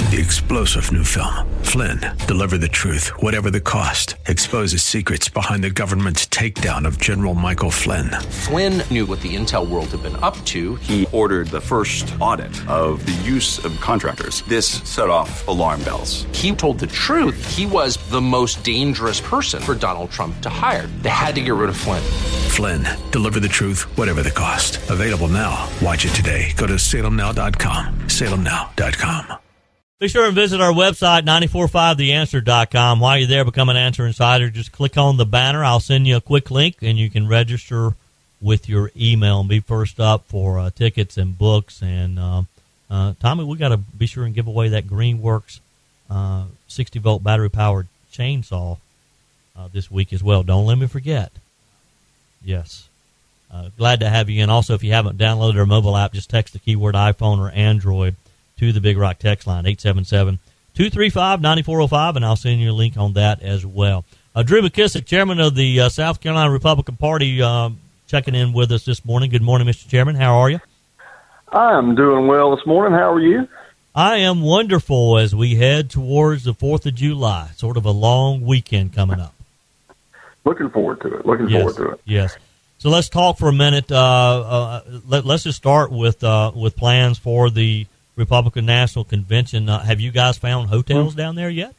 The explosive new film, Flynn, deliver the truth, whatever the cost, exposes secrets behind the government's takedown of General Michael Flynn. Flynn knew what the intel world had been up to. He ordered the first audit of the use of contractors. This set off alarm bells. He told the truth. He was the most dangerous person for Donald Trump to hire. They had to get rid of Flynn. Flynn, deliver the truth, whatever the cost. Available now. Watch it today. Go to salemnow.com. salemnow.com. Be sure and visit our website, 945theanswer.com. While you're there, become an Answer Insider. Just click on the banner. I'll send you a quick link, and you can register with your email and be first up for tickets and books. And, Tommy, we got to be sure and give away that Greenworks 60-volt battery-powered chainsaw this week as well. Don't let me forget. Yes. Glad to have you in. Also, if you haven't downloaded our mobile app, just text the keyword iPhone or Android to the Big Rock text line, 877-235-9405, and I'll send you a link on that as well. Drew McKissick, chairman of the South Carolina Republican Party, checking in with us this morning. Good morning, Mr. Chairman. How are you? I'm doing well this morning. How are you? I am wonderful as we head towards the 4th of July, sort of a long weekend coming up. Looking forward to it. Forward to it. Yes. So let's talk for a minute. Let's just start with plans for the Republican National Convention. Have you guys found hotels down there yet?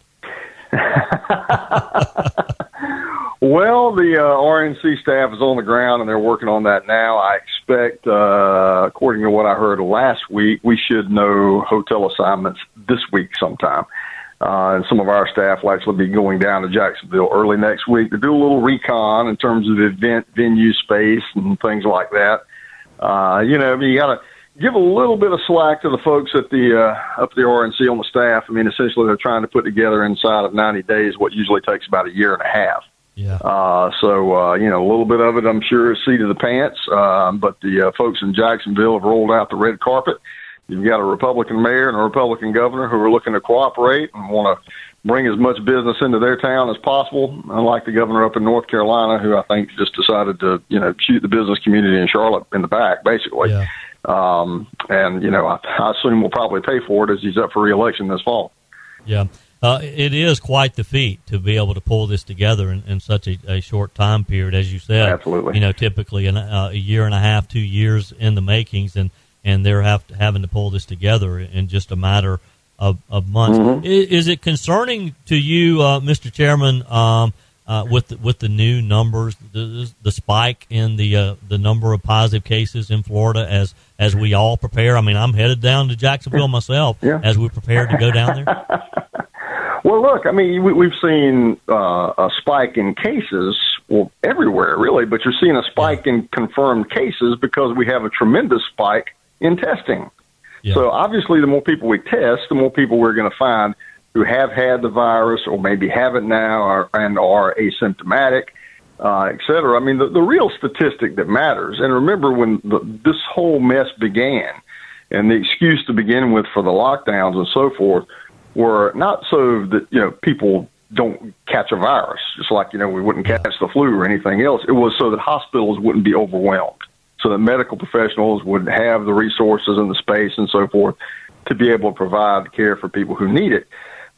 Well, the RNC staff is on the ground, and they're working on that now. I expect, according to what I heard last week, we should know hotel assignments this week sometime. And some of our staff will actually be going down to Jacksonville early next week to do a little recon in terms of event venue space and things like that. You got to give a little bit of slack to the folks at the up the RNC on the staff. I mean, essentially, they're trying to put together inside of 90 days what usually takes about a year and a half. Yeah. So a little bit of it, I'm sure, is seat of the pants. But the folks in Jacksonville have rolled out the red carpet. You've got a Republican mayor and a Republican governor who are looking to cooperate and want to bring as much business into their town as possible, unlike the governor up in North Carolina, who I think just decided to, shoot the business community in Charlotte in the back, basically. Yeah. I assume we'll probably pay for it as he's up for re-election this fall. Yeah. It is quite the feat to be able to pull this together in such a short time period, as you said. Absolutely. Typically a year and a half, 2 years in the makings, and they're having to pull this together in just a matter of months. Mm-hmm. Is it concerning to you, Mr. Chairman, with the new numbers, the spike in the number of positive cases in Florida as we all prepare? I mean, I'm headed down to Jacksonville myself as we prepare to go down there. Well, look, I mean, we've seen a spike in cases, everywhere, really, but you're seeing a spike in confirmed cases because we have a tremendous spike in testing. Yeah. So obviously, the more people we test, the more people we're going to find who have had the virus or maybe have it now and are asymptomatic, et cetera. I mean, the real statistic that matters, and remember when this whole mess began and the excuse to begin with for the lockdowns and so forth were not so that, people don't catch a virus, just like, we wouldn't catch the flu or anything else. It was so that hospitals wouldn't be overwhelmed, so that medical professionals would have the resources and the space and so forth to be able to provide care for people who need it.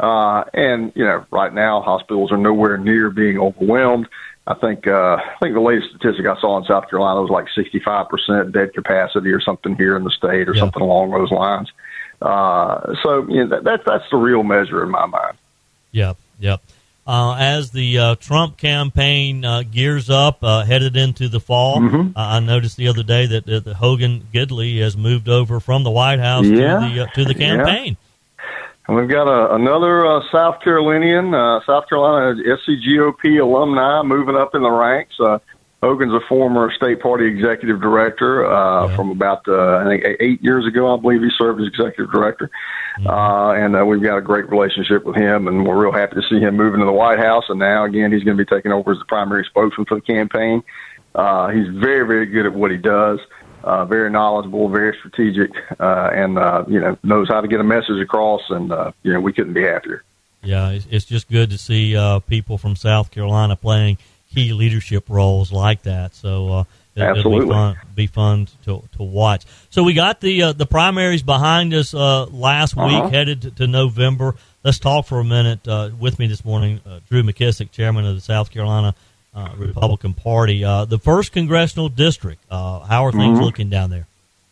Right now hospitals are nowhere near being overwhelmed. I think the latest statistic I saw in South Carolina was like 65% bed capacity or something here in the state or something along those lines. That's the real measure in my mind. Yep. As the Trump campaign gears up, headed into the fall, I noticed the other day that Hogan Gidley has moved over from the White House to the campaign. And we've got another South Carolina SCGOP alumni moving up in the ranks. Hogan's a former state party executive director from about, 8 years ago, I believe he served as executive director. And we've got a great relationship with him, and we're real happy to see him moving to the White House. And now, again, he's going to be taking over as the primary spokesman for the campaign. He's very, very good at what he does, very knowledgeable, very strategic, and knows how to get a message across. And, we couldn't be happier. Yeah, it's just good to see people from South Carolina playing key leadership roles like that. So Absolutely. Be fun to watch. So we got the primaries behind us last week, headed to November. Let's talk for a minute. With me this morning, Drew McKissick, chairman of the South Carolina Republican Party. The 1st Congressional District, how are things looking down there?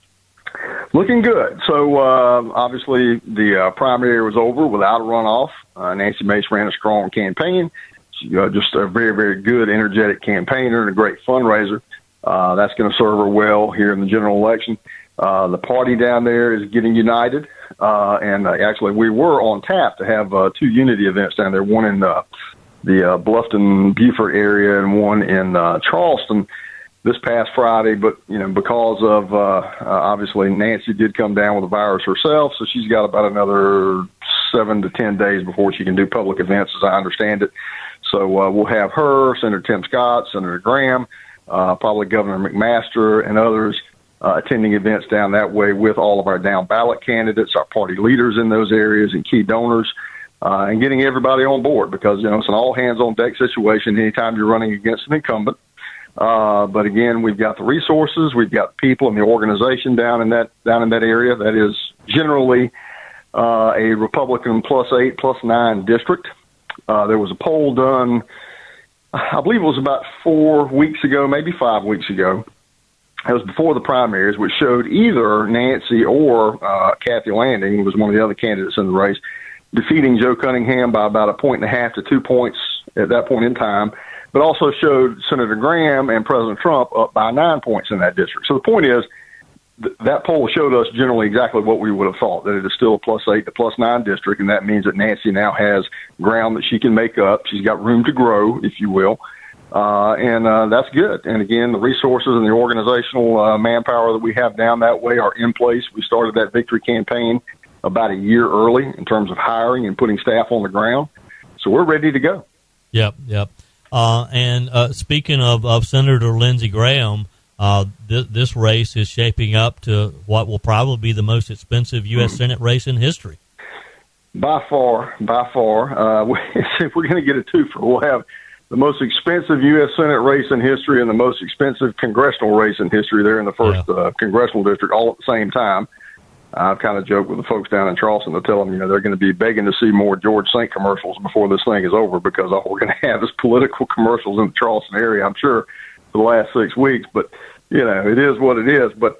Looking good. So, obviously, the primary was over without a runoff. Nancy Mace ran a strong campaign. She's just a very, very good, energetic campaigner and a great fundraiser. That's going to serve her well here in the general election. The party down there is getting united. And actually, we were on tap to have 2 unity events down there, one in the Bluffton-Beaufort area and one in Charleston this past Friday. But, because of, obviously, Nancy did come down with the virus herself, so she's got about another 7 to 10 days before she can do public events, as I understand it. So we'll have her, Senator Tim Scott, Senator Graham, probably Governor McMaster and others attending events down that way with all of our down-ballot candidates, our party leaders in those areas, and key donors, and getting everybody on board because, it's an all-hands-on-deck situation anytime you're running against an incumbent. But, again, we've got the resources, we've got people and the organization down in that area. That is generally a Republican +8, +9 district. There was a poll done, I believe it was about 4 weeks ago, maybe 5 weeks ago. It was before the primaries, which showed either Nancy or Kathy Landing, who was one of the other candidates in the race, defeating Joe Cunningham by about 1.5 to 2 points at that point in time, but also showed Senator Graham and President Trump up by 9 points in that district. So the point is, that poll showed us generally exactly what we would have thought, that it is still a +8 to +9 district, and that means that Nancy now has ground that she can make up. She's got room to grow, if you will, and that's good. And, again, the resources and the organizational manpower that we have down that way are in place. We started that victory campaign about a year early in terms of hiring and putting staff on the ground. So we're ready to go. Yep. And speaking of Senator Lindsey Graham, this race is shaping up to what will probably be the most expensive U.S. Senate race in history. By far. If we're going to get a twofer, we'll have the most expensive U.S. Senate race in history and the most expensive congressional race in history there in the 1st congressional district all at the same time. I've kind of joked with the folks down in Charleston to tell them, they're going to be begging to see more George Sink commercials before this thing is over because all we're going to have is political commercials in the Charleston area, I'm sure, for the last 6 weeks. But, it is what it is. But,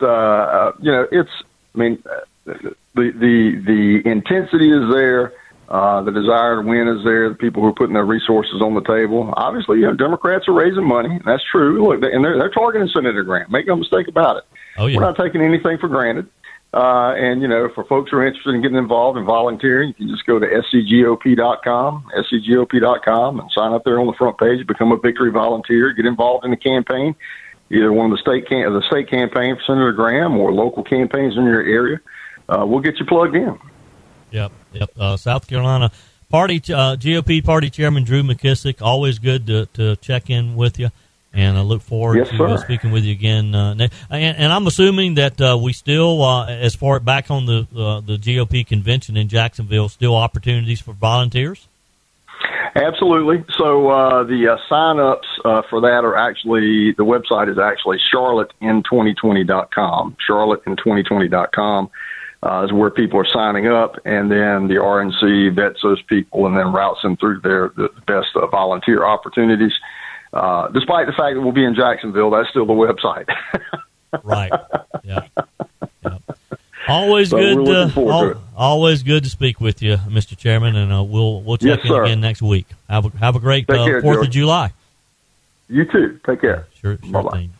the intensity is there. The desire to win is there. The people who are putting their resources on the table. Obviously, Democrats are raising money. That's true. Look, and they're targeting Senator Graham. Make no mistake about it. Oh, yeah. We're not taking anything for granted. And, for folks who are interested in getting involved and volunteering, you can just go to scgop.com, and sign up there on the front page, become a victory volunteer, get involved in the campaign, either one of the state campaign for Senator Graham or local campaigns in your area. We'll get you plugged in. Yep. South Carolina GOP Party Chairman Drew McKissick, always good to check in with you. And I look forward to speaking with you again. And I'm assuming that we still, as far back on the GOP convention in Jacksonville, still opportunities for volunteers? Absolutely. So the sign-ups for that are actually, the website is actually charlotteinn2020.com. Charlotteinn2020.com is where people are signing up, and then the RNC vets those people and then routes them through the best volunteer opportunities. Despite the fact that we'll be in Jacksonville, that's still the website. Right. Yeah. Always always good to speak with you, Mr. Chairman, and we'll check in again next week. Have a great 4th of July. You too. Take care. Sure thing.